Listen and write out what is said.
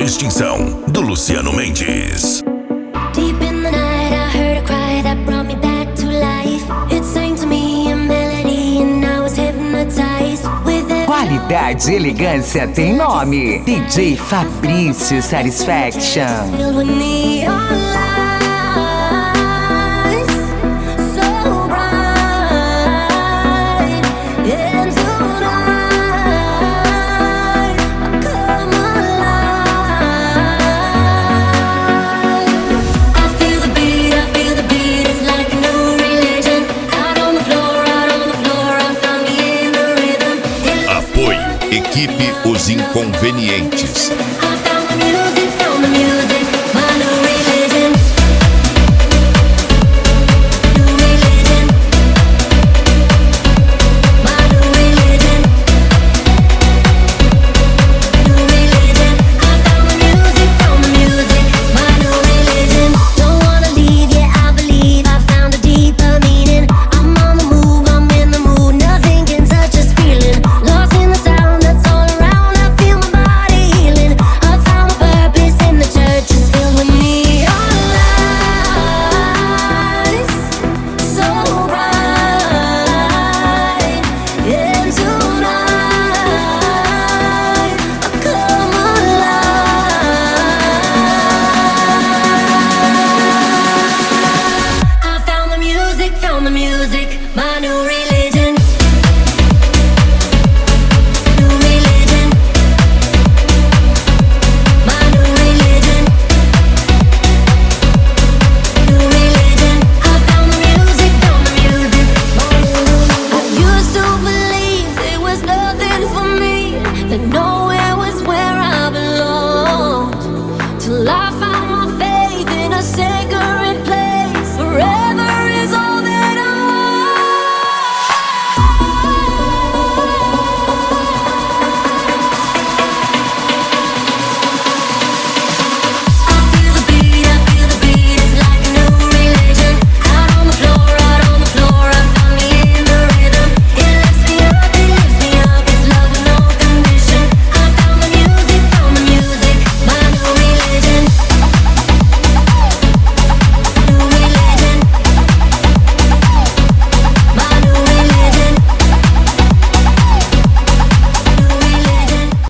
Distinção, do Luciano Mendes. Deep in the night I heard a cry that brought me back to life. It sang to me a melody and I was hypnotized with it. Qualidade e elegância tem nome. DJ Fabrício Satisfaction. Filled with neon lights, so bright. And tonight I come alive. I feel the beat, it's like a new religion. Out on the floor, I found me in the rhythm. Apoio Equipe Os Inconvenientes.